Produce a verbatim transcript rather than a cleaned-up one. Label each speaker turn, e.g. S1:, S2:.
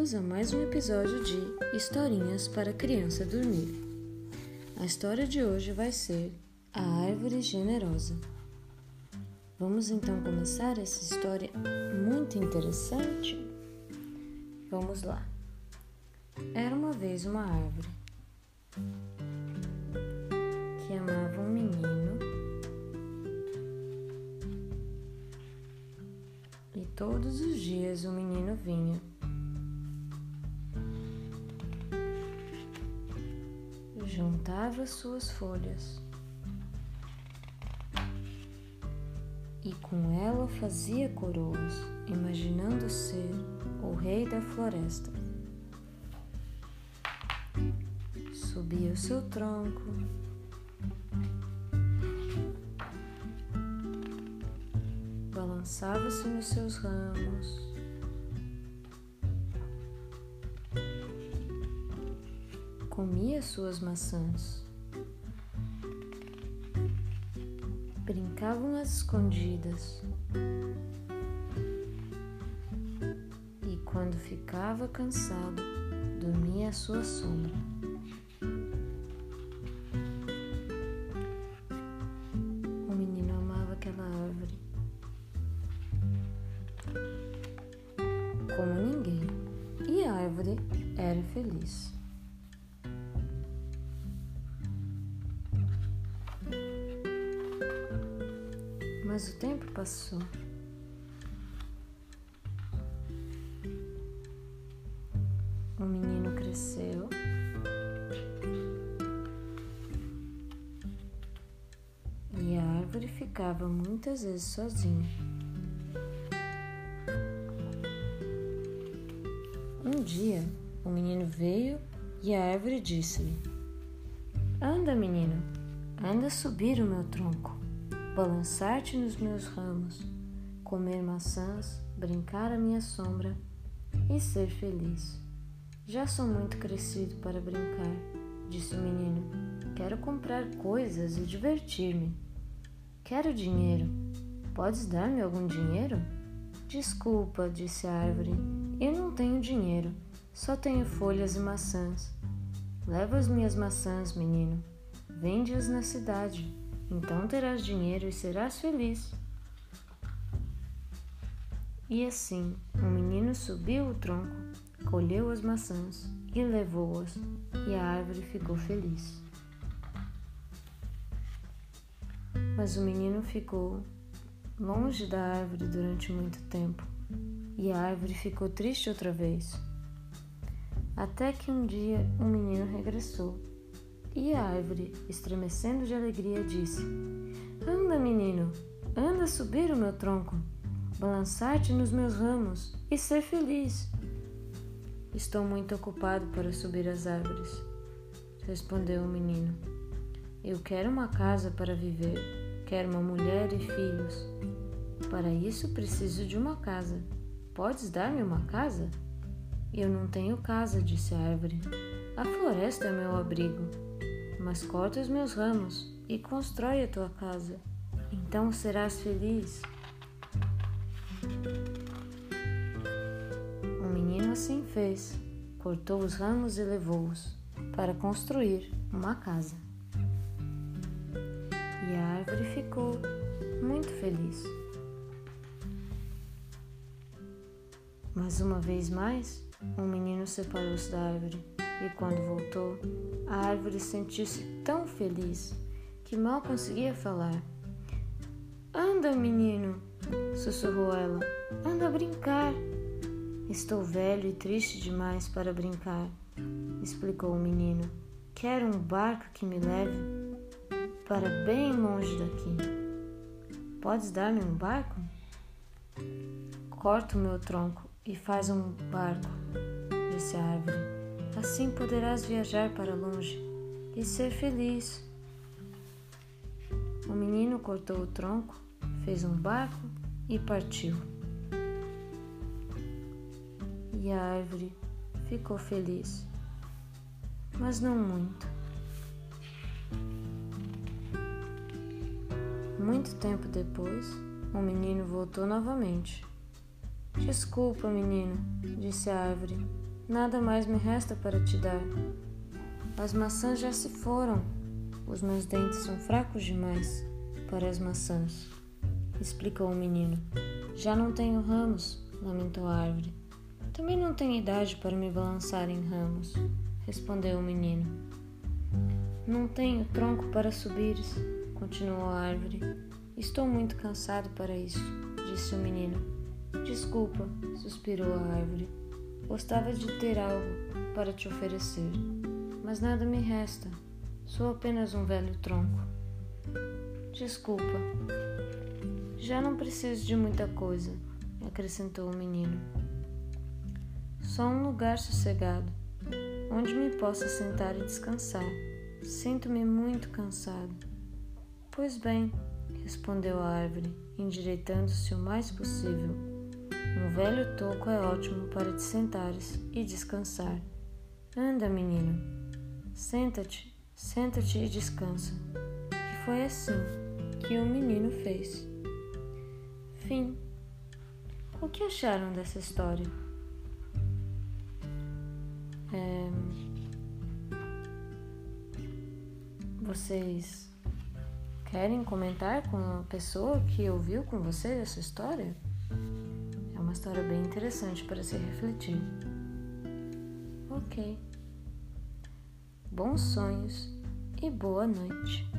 S1: Bem-vindos a mais um episódio de Historinhas para Criança Dormir. A história de hoje vai ser A Árvore Generosa. Vamos então começar essa história muito interessante? Vamos lá. Era uma vez uma árvore que amava um menino e todos os dias o menino vinha juntava suas folhas e com ela fazia coroas, imaginando ser o rei da floresta. Subia o seu tronco, balançava-se nos seus ramos, comia suas maçãs, brincavam às escondidas e, quando ficava cansado, dormia à sua sombra. O menino amava aquela árvore como ninguém, e a árvore era feliz. Mas o tempo passou. O menino cresceu e a árvore ficava muitas vezes sozinha. Um dia, o menino veio e a árvore disse-lhe: "Anda, menino, anda subir o meu tronco, balançar-te nos meus ramos, comer maçãs, brincar à minha sombra e ser feliz." "Já sou muito crescido para brincar", disse o menino. "Quero comprar coisas e divertir-me." "Quero dinheiro. Podes dar-me algum dinheiro?" "Desculpa", disse a árvore, "eu não tenho dinheiro, só tenho folhas e maçãs." "Leva as minhas maçãs, menino. Vende-as na cidade. Então terás dinheiro e serás feliz." E assim, o menino subiu o tronco, colheu as maçãs e levou-as, e a árvore ficou feliz. Mas o menino ficou longe da árvore durante muito tempo, e a árvore ficou triste outra vez. Até que um dia o menino regressou. E a árvore, estremecendo de alegria, disse: "Anda, menino, anda subir o meu tronco, balançar-te nos meus ramos e ser feliz." "Estou muito ocupado para subir as árvores", respondeu o menino. "Eu quero uma casa para viver, quero uma mulher e filhos. Para isso preciso de uma casa. Podes dar-me uma casa?" "Eu não tenho casa", disse a árvore. "A floresta é meu abrigo. Mas corta os meus ramos e constrói a tua casa. Então serás feliz." O menino assim fez. Cortou os ramos e levou-os para construir uma casa. E a árvore ficou muito feliz. Mas uma vez mais, o menino separou-se da árvore. E quando voltou, a árvore sentiu-se tão feliz que mal conseguia falar. "Anda, menino", sussurrou ela, "anda brincar." "Estou velho e triste demais para brincar", explicou o menino. "Quero um barco que me leve para bem longe daqui." "Podes dar-me um barco?" "Corta o meu tronco e faz um barco", disse a árvore. "Assim poderás viajar para longe e ser feliz." O menino cortou o tronco, fez um barco e partiu. E a árvore ficou feliz, mas não muito. Muito tempo depois, o menino voltou novamente. "Desculpa, menino", disse a árvore. Nada mais me resta para te dar. As maçãs já se foram. Os meus dentes são fracos demais para as maçãs, explicou o menino. Já não tenho ramos, lamentou a árvore. Também não tenho idade para me balançar em ramos, respondeu o menino. Não tenho tronco para subires, continuou a árvore. Estou muito cansado para isso, disse o menino. Desculpa, suspirou a árvore. Gostava de ter algo para te oferecer, mas nada me resta. Sou apenas um velho tronco. Desculpa. Já não preciso de muita coisa, acrescentou o menino. Só um lugar sossegado, onde me possa sentar e descansar. Sinto-me muito cansado. Pois bem, respondeu a árvore, endireitando-se o mais possível. Um velho toco é ótimo para te sentares e descansar. Anda, menino. Senta-te, senta-te e descansa. E foi assim que o menino fez. Fim. O que acharam dessa história? É... Vocês querem comentar com a pessoa que ouviu com vocês essa história? É uma história bem interessante para se refletir. Ok. Bons sonhos e boa noite.